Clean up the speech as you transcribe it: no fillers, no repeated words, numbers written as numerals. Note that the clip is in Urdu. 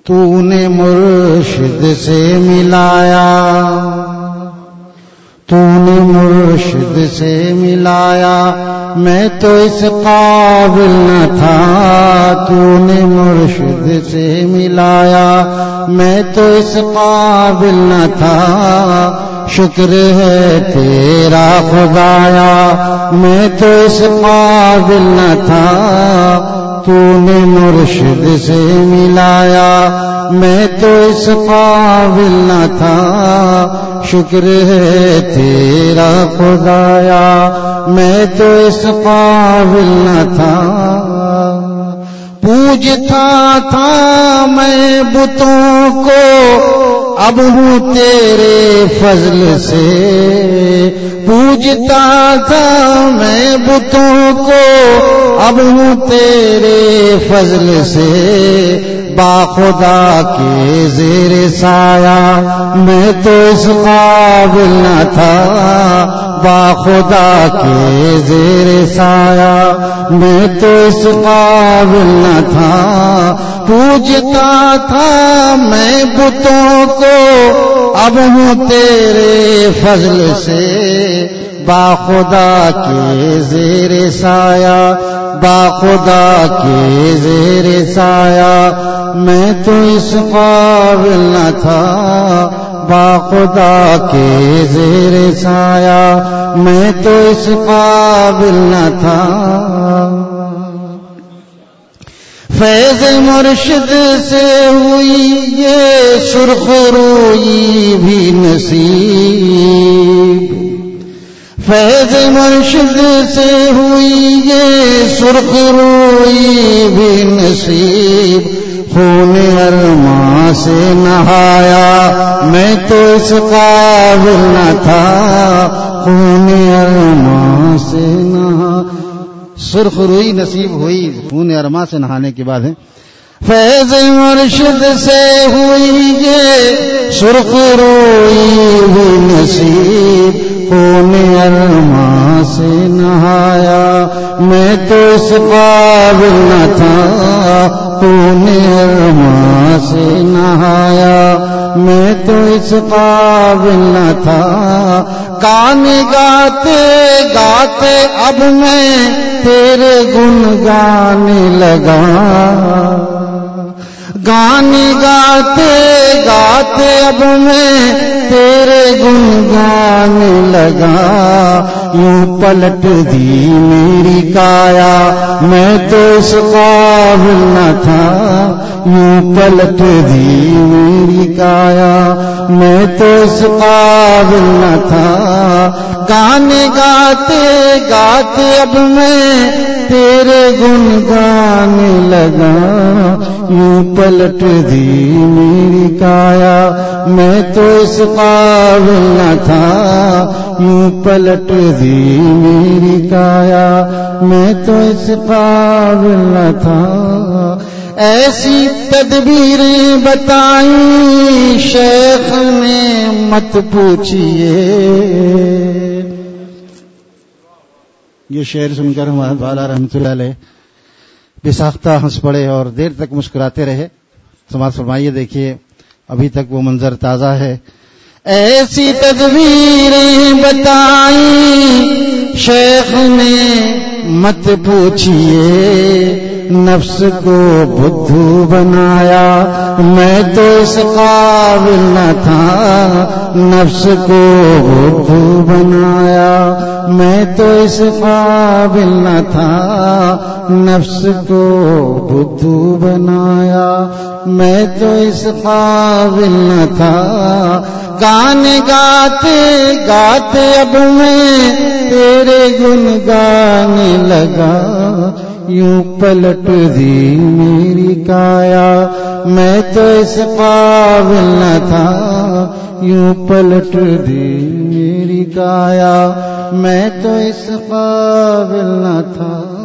تو نے مرشد سے ملایا، تو نے مرشد سے ملایا، میں تو اس قابل نہ تھا، تو نے مرشد سے ملایا، میں تو اس قابل نہ تھا، شکر ہے تیرا خدایا، میں تو اس قابل نہ تھا، تو نے مرشد سے ملایا، میں تو اس قابل نہ تھا، شکر ہے تیرا خدایا، میں تو اس قابل نہ تھا، پوجتا تھا میں بتوں کو، اب ہوں تیرے فضل سے، پوجتا تھا میں بتوں کو، اب ہوں تیرے فضل سے، باخدا کے زیر سایہ، میں تو اس قابل نہ تھا، باخدا کے زیر سایہ، میں تو اس قابل نہ تھا، پوجتا تھا میں بتوں کو، اب ہوں تیرے فضل سے، باخدا کے زیر سایہ، باخدا کے زیر سایہ، میں تو اس قابل نہ تھا، باخدا کے زیر سایہ، میں تو اس قابل نہ تھا، فیض مرشد سے ہوئی یہ سرخ روئی بھی نصیب، فیض مرشد سے ہوئی یہ سرخ روئی بھی نصیب، خون ارماں سے نہایا، میں تو اس قابل نہ تھا، خون ارماں سے نہا، سرخ روئی نصیب ہوئی خون ارماں سے نہانے کے بعد ہے، فیض مرشد سے ہوئی یہ سرخ روئی بھی نصیب، خون ارماں سے نہایا، میں تو اس قابل نہ تھا، خون ارماں سے نہایا، میں تو اس قابل نہ تھا، گان گاتے گاتے اب میں تیرے گن گانے لگا، گان گاتے گاتے اب میں تیرے گن گانے لگا، یوں پلٹ دی میری کایا، میں تو اس قابل نہ تھا، یوں پلٹ دی میری کایا، میں تو اس قابل نہ تھا، گانے گاتے گاتے اب میں تیرے گن گانے لگا، یوں پلٹ دی میری کایا، میں تو اس قابل نہ تھا، یوں پلٹ دی میری کایا، میں تو اس قابل نہ تھا، ایسی تدبیریں بتائیں شیخ نے مت پوچھئے، یہ شعر سن کر ہمارے والا رحمۃ اللہ علیہ بے ساختہ ہنس پڑے اور دیر تک مسکراتے رہے، سماعت فرمائیے، دیکھیے ابھی تک وہ منظر تازہ ہے، ایسی تدبیریں بتائیں شیخ نے مت پوچھئے، نفس کو بدھو بنایا، میں تو اس قابل نہ تھا، نفس کو بدھو بنایا، میں تو اس قابل نہ تھا، نفس کو بدھو بنایا، میں تو اس قابل نہ تھا، گانے گاتے گاتے اب میں تیرے گن گانے لگا، یوں پلٹ دی میری کایا، میں تو اس قابل نہ تھا، یوں پلٹ دی میری کایا، میں تو اس قابل نہ تھا۔